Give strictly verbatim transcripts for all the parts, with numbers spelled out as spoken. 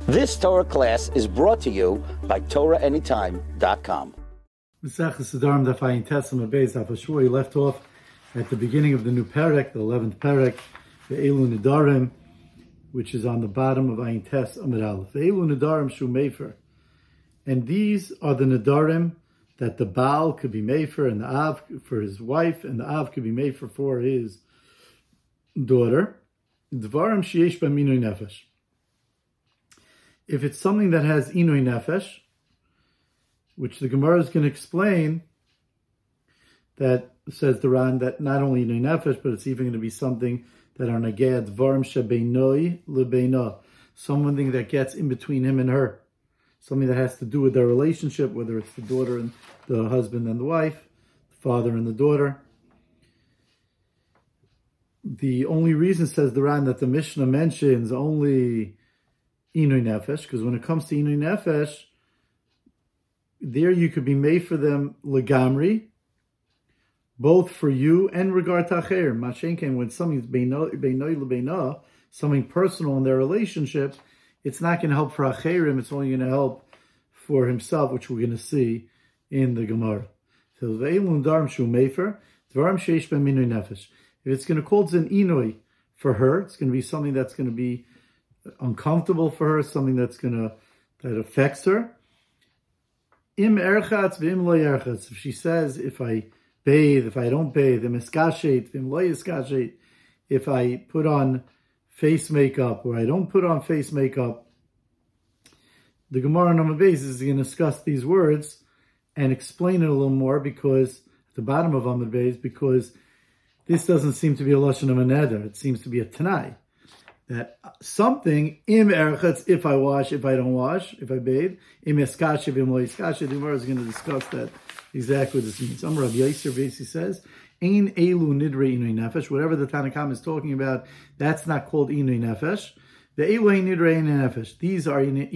This Torah class is brought to you by Torah Anytime dot com. We left off at the beginning of the new Perek, the eleventh Perek, the Elu Nidarim, which is on the bottom of Ayin Tes Amud Aleph. The Elu Nidarim Shu Mefer. And these are the Nidarim that the Baal could be Mefer, and the Av for his wife, and the Av could be Mefer for his daughter. Dvarim Sheyesh B'Hem Inui Nefesh. If it's something that has Inui Nefesh, which the Gemara is going to explain, that says the Ran that not only Inui Nefesh, but it's even going to be something that are Nagea Dvarim Shebeinoi Lebeina, something that gets in between him and her, something that has to do with their relationship, whether it's the daughter and the husband and the wife, the father and the daughter. The only reason, says the Ran, that the Mishnah mentions only Inui Nefesh, because when it comes to Inui Nefesh, there you could be made for them legamri, both for you and regard to acher. Mashenken, when something's beinoi lebeina, something personal in their relationship, it's not going to help for acherim, it's only going to help for himself, which we're going to see in the Gemara. So ve'elun darim shu mefer, dvarim sheish b'hem inui nefesh. If it's going to cause an inui for her, it's going to be something that's going to be uncomfortable for her, something that's going to, that affects her. Im erchatz v'im lo erchatz. If she says, if I bathe, if I don't bathe, im eskashet, v'im lo eskashet, if I put on face makeup or I don't put on face makeup, the Gemara on Amud Beis is going to discuss these words and explain it a little more, because at the bottom of Amud Beis, because this doesn't seem to be a lashon of a neder, it seems to be a tanai. That something, im erchatz, if I wash, if I don't wash, if I bathe, im eskashe, v'im lo eskashe, the Gemara is going to discuss that, exactly what this means. Amar Rav Yosef basically says, ein elu nidre inui nefesh, whatever the Tanna Kamma is talking about, that's not called inui nefesh. The elu ein nidre inui nefesh, these are inui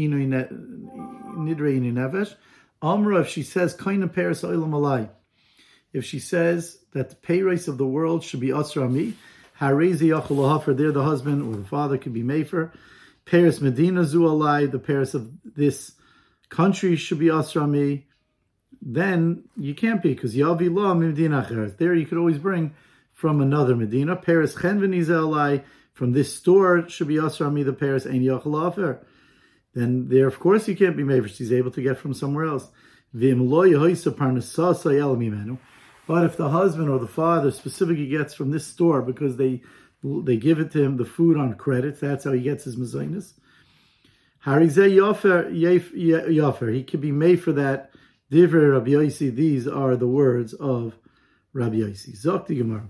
nidre inui nefesh. Amra, if she says, kaina peres oilam alai, if she says that the pay race of the world should be asra mi, harezi yachol lahafer, there the husband or the father could be mefer. Paris Medina zu alai, the Paris of this country should be asra mi. Then you can't be, because yavi la medina acheres. There you could always bring from another Medina. Paris chen v'niza alai, from this store should be asra mi, the Paris ein yachol lahafer. Then there, of course, you can't be mefer. She's able to get from somewhere else. V'im lo yehoisa parnasasa el mimenu. But if the husband or the father specifically gets from this store because they they give it to him the food on credit, that's how he gets his mezainis. Harizeh yofer yofer, he could be made for that. Divrei Rabbi Yossi, these are the words of Rabbi Yossi. Zokti Gemara.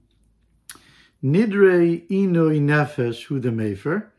Nidrei inoi nefesh hu de mefer.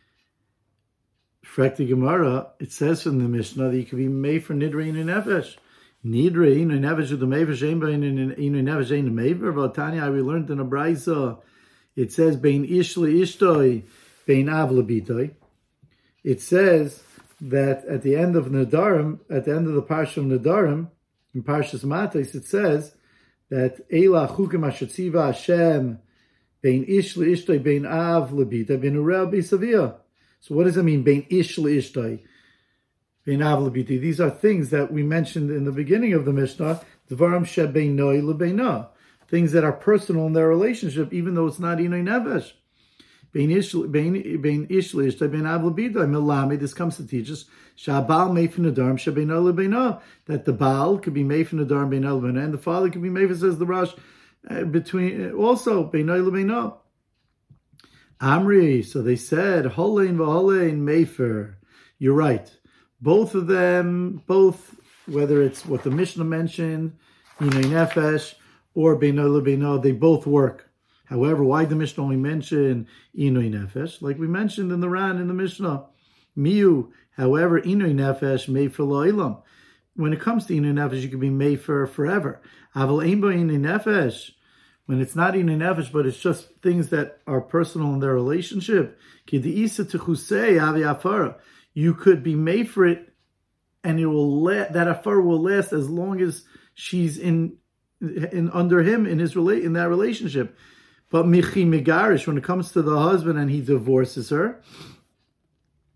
Frekti Gemara, it says from the Mishnah that he could be made for nidrei inoi nefesh. Nidrei inoi nefesh hu de mefer, shein bein inoi nefesh shein de mefer. V'atanya, we learned in a brayso, it says bein ish le'ishtoi, bein av lebitoi. It says that at the end of Nadarim, at the end of the Parsha of Nadarim, in Parshas Matos, it says that Eila chukim ashetziva Hashem bein ish le'ishtoi bein av lebitoi bein urel b'savia. So what does it mean, bein ish le'ishtoi bein av lebitoi? These are things that we mentioned in the beginning of the Mishnah, dvarim shebeinoi lebeina, things that are personal in their relationship, even though it's not inoi nefesh. Bein ish le'ishtoi bein av lebitoi milami. This comes to teach us shabal meifin nadarim shebeinoi lebeina, that the baal could be meifin nadarim beinoi lebeina, and the father could be meifin, says the Rosh, uh, between uh, also beinoi lebeina. Amri, so they said holein v'holein mefer. You're right. Both of them, both, whether it's what the Mishnah mentioned, inoi nefesh, or beinoi lebeina, they both work. However, why did the Mishnah only mention inoi nefesh? Like we mentioned in the Ran in the Mishnah, miu. However, inoi nefesh made for lo'ilam. When it comes to inoi nefesh, you can be made for forever. Aval ein bo inoi nefesh. When it's not inoi nefesh, but it's just things that are personal in their relationship. Ki de'isa techusei avi afara. You could be made for it, and it will la- that afar will last as long as she's in, in under him in his rela- in that relationship. But michi megarish, when it comes to the husband and he divorces her,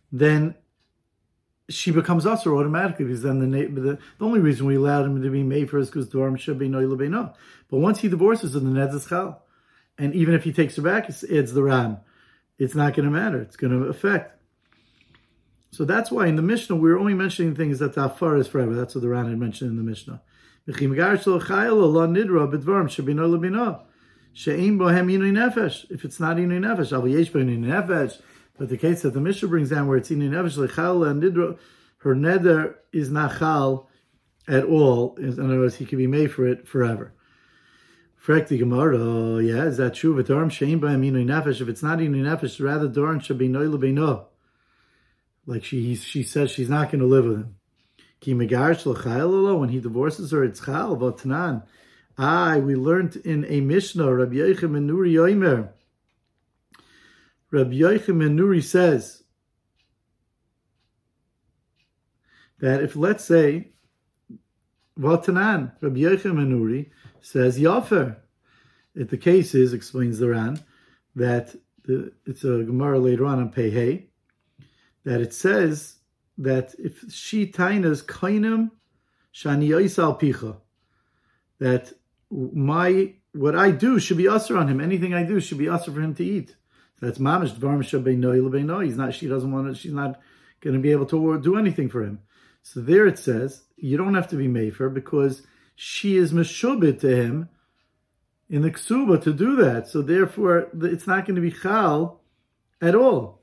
then she becomes usher automatically, because then the, the the only reason we allowed him to be made for is because Dvarim should be no no. But once he divorces her, the Ned is chal. And even if he takes her back, it's, it's the Ran. It's not going to matter. It's going to affect. So that's why in the Mishnah, we were only mentioning things that the Afar is forever. That's what the Ran had mentioned in the Mishnah. If it's not inui nefesh, but the case that the Mishnah brings down where it's inui nefesh, lechal and nidra, her neder is not chal at all. In other words, he can be made for it forever. Frekti Gemara, yeah, is that true? If it's not inui nefesh, rather Doran should be noy lebeino. Like she she says she's not going to live with him. Ki megarsh l'chayel, when he divorces her, it's chal v'tanan. Ah, we learned in a Mishnah, Rabbi Yochanan ben Nuri Yomer. Rabbi Yochanan ben Nuri says that if, let's say, v'tanan, Rabbi Yochanan ben Nuri says yafer. If the case is, explains the Ran, that the, it's a Gemara later on on Pei, that it says that if she tainas kainim shani yoisal picha, that my what I do should be usher on him. Anything I do should be usher for him to eat. That's mamish dvarim shabeino lebeino. He's not. She doesn't want to. She's not going to be able to do anything for him. So there it says you don't have to be mefer because she is meshubit to him in the ksuba to do that. So therefore, it's not going to be chal at all.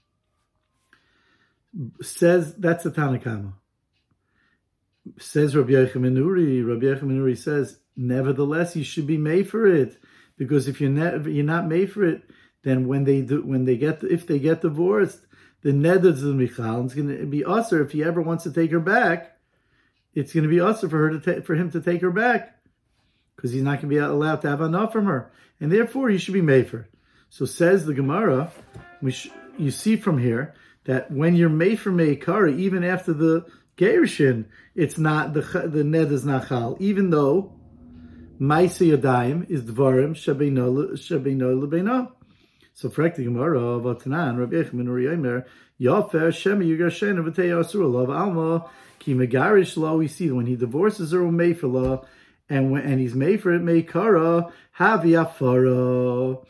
Says that's the Tanakama. Says Rabbi Yochanan ben Nuri. Rabbi Yochanan ben Nuri says, nevertheless, you should be made for it, because if you're not, you're not made for it, then when they do, when they get, if they get divorced, the neder is michal. It's going to be usher if he ever wants to take her back. It's going to be usher for her to ta- for him to take her back, because he's not going to be allowed to have enough from her, and therefore he should be made for it. So says the Gemara, we sh- you see from here that when you're made for meikara, even after the gerushin, it's not the the ned is not chal, even though ma'aseh yadayim is dvarim shabeino shabeino lebeino. So frekti Gemara v'tanan Rabbi Yochanan ben Nuri Yomer yafer shemi yugashen v'tei asur lov alma ki megarish lo. We see when he divorces her made for law, and when and he's made for it meikara havi afara,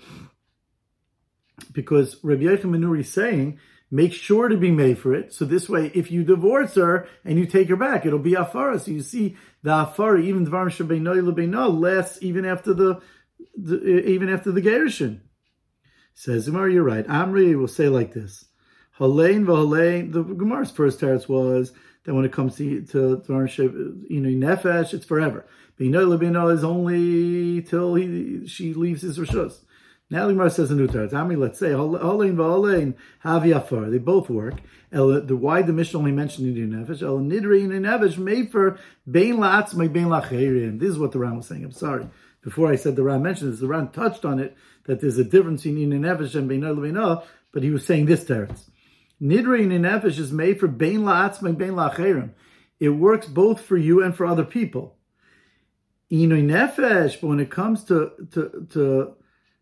because Rabbi Yochanan ben Nuri is saying, make sure to be made for it. So this way, if you divorce her and you take her back, it'll be afara. So you see, the afara, even dvarim shabeino lebeino, lasts even after the, the even after the gerushin. Says Gemara, you're right. Amri will say like this: Halein v'halein. The Gemara's first teretz was that when it comes to to dvarim shabeino nefesh, it's forever. Beino lebeino is only till he she leaves his rishus. Now the Gemara says a new teretz. Amri, let's say halein v'halein havi afar. They both work. El, the why the Mishnah only mentioned in nefesh. El nidri in nefesh made for bein la'atzmai bein la'cherim. This is what the Ran was saying. I'm sorry. Before I said the Ran mentioned this, the Ran touched on it, that there's a difference in in nefesh and bein lebeino, but he was saying this teretz. Nidri in nefesh is made for bein la'atzmai bein la'cherim. It works both for you and for other people. Inui nefesh, but when it comes to to to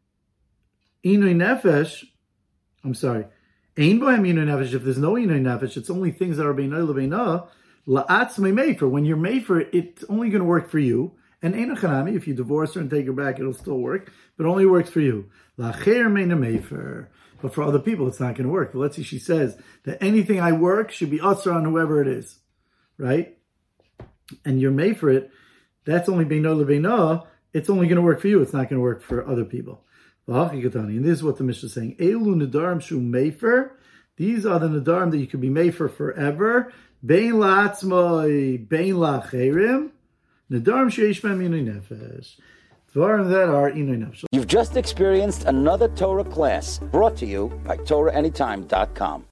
Inui nefesh, I'm sorry, ein bohem inui nefesh. If there's no inui nefesh, it's only things that are beino lebeino. La'atzmei mefer. When you're mefer, it's only going to work for you. And ein achanami, if you divorce her and take her back, it'll still work, but only works for you. La'cher meina mefer. But for other people, it's not going to work. But let's see, she says that anything I work should be usher on whoever it is, right? And you're made for it. That's only beino lebeino. It's only going to work for you. It's not going to work for other people. And this is what the Mishnah is saying. Elu nedarim shu mefer. These are the nedarim that you can be mefer forever. Bein la'atzmai, bein la'cherim. Nedarim sheish b'hem inui nefesh. Dvarim that are inui nefesh. You've just experienced another Torah class brought to you by Torah Anytime dot com.